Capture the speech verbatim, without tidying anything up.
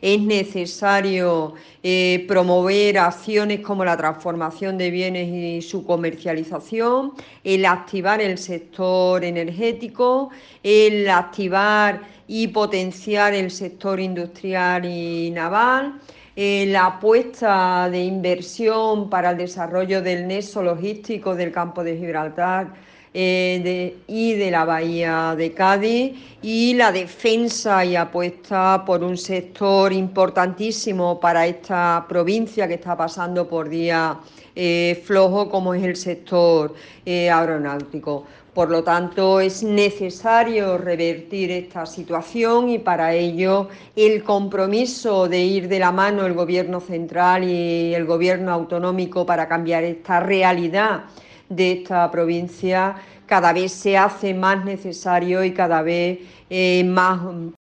es necesario eh, promover acciones como la transformación de bienes y su comercialización, el activar el sector energético, el activar y potenciar el sector industrial y naval, eh, la apuesta de inversión para el desarrollo del nexo logístico del campo de Gibraltar eh, de, y de la bahía de Cádiz, y la defensa y apuesta por un sector importantísimo para esta provincia que está pasando por días eh, flojos, como es el sector eh, aeronáutico. Por lo tanto, es necesario revertir esta situación, y para ello el compromiso de ir de la mano el Gobierno central y el Gobierno autonómico para cambiar esta realidad de esta provincia cada vez se hace más necesario y cada vez eh, más